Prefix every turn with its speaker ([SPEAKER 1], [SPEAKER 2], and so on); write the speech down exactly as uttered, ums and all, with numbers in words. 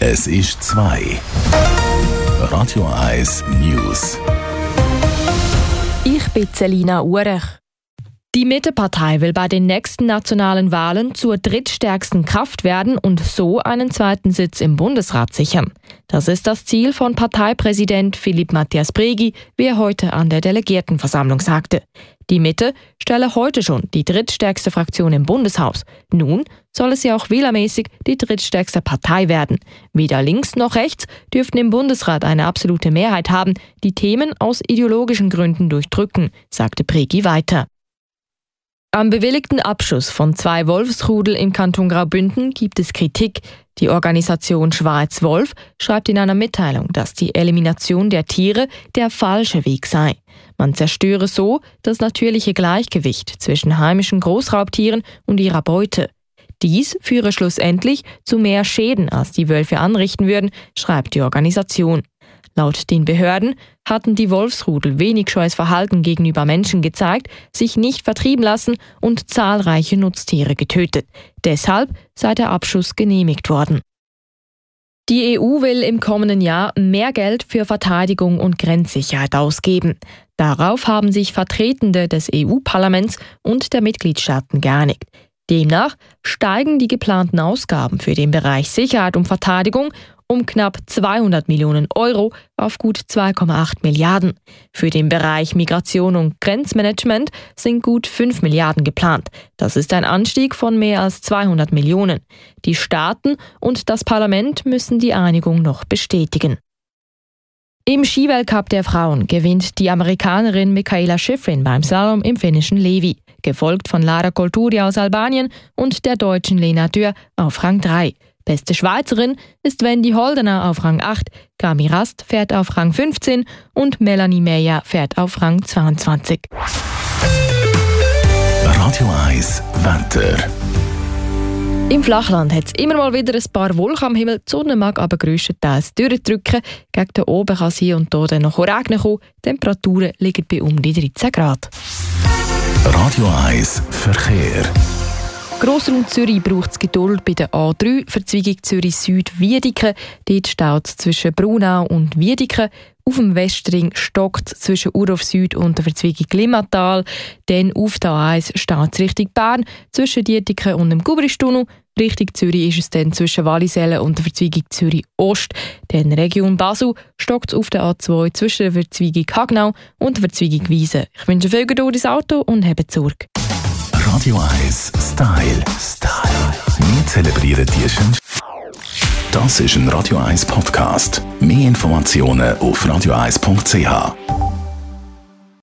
[SPEAKER 1] Es ist zwei. Radio eins News.
[SPEAKER 2] Ich bin Selina Urech. Die Mittepartei will bei den nächsten nationalen Wahlen zur drittstärksten Kraft werden und so einen zweiten Sitz im Bundesrat sichern. Das ist das Ziel von Parteipräsident Philipp Matthias Bregi, wie er heute an der Delegiertenversammlung sagte. Die Mitte stelle heute schon die drittstärkste Fraktion im Bundeshaus. Nun soll es ja auch wählermäßig die drittstärkste Partei werden. Weder links noch rechts dürften im Bundesrat eine absolute Mehrheit haben, die Themen aus ideologischen Gründen durchdrücken, sagte Bregi weiter. Am bewilligten Abschuss von zwei Wolfsrudel im Kanton Graubünden gibt es Kritik. Die Organisation Schwarz-Wolf schreibt in einer Mitteilung, dass die Elimination der Tiere der falsche Weg sei. Man zerstöre so das natürliche Gleichgewicht zwischen heimischen Großraubtieren und ihrer Beute. Dies führe schlussendlich zu mehr Schäden, als die Wölfe anrichten würden, schreibt die Organisation. Laut den Behörden hatten die Wolfsrudel wenig scheues Verhalten gegenüber Menschen gezeigt, sich nicht vertrieben lassen und zahlreiche Nutztiere getötet. Deshalb sei der Abschuss genehmigt worden. Die E U will im kommenden Jahr mehr Geld für Verteidigung und Grenzsicherheit ausgeben. Darauf haben sich Vertretende des E U-Parlaments und der Mitgliedstaaten geeinigt. Demnach steigen die geplanten Ausgaben für den Bereich Sicherheit und Verteidigung um knapp zweihundert Millionen Euro auf gut zwei Komma acht Milliarden. Für den Bereich Migration und Grenzmanagement sind gut fünf Milliarden geplant. Das ist ein Anstieg von mehr als zweihundert Millionen. Die Staaten und das Parlament müssen die Einigung noch bestätigen. Im Skiweltcup der Frauen gewinnt die Amerikanerin Mikaela Shiffrin beim Slalom im finnischen Levi, gefolgt von Lara Colturi aus Albanien und der deutschen Lena Dürr auf Rang drei. Beste Schweizerin ist Wendy Holdener auf Rang acht, Gami Rast fährt auf Rang fünfzehn und Melanie Meyer fährt auf Rang zweiundzwanzig.
[SPEAKER 1] Radio eins Wetter.
[SPEAKER 2] Im Flachland hat es immer mal wieder ein paar Wolken am Himmel, die Sonne mag aber grösstenteils durchdrücken. Gegen den Oben kann es hier und da dann noch regnen kommen. Die Temperaturen liegen bei um die dreizehn Grad.
[SPEAKER 1] Radio eins Verkehr.
[SPEAKER 2] Grossraum Zürich braucht es Geduld bei der A drei, Verzweigung Zürich-Süd-Wiedeken. Dort staut es zwischen Brunau und Wiedeken. Auf dem Westring stockt es zwischen Urhof Süd und der Verzweigung Limmatal. Dann auf der A eins steht es Richtung Bern, zwischen Dietiken und dem Gubristunnel. Richtung Zürich ist es dann zwischen Wallisellen und der Verzweigung Zürich-Ost. Dann Region Basel stockt es auf der A zwei zwischen der Verzweigung Hagnau und der Verzweigung Wiesen. Ich wünsche viel Geduld ins Auto und habt Sorge.
[SPEAKER 1] Radio eins Style. Style. Wir zelebrieren die schönsten. Das ist ein Radio eins Podcast. Mehr Informationen auf radio eins punkt c h.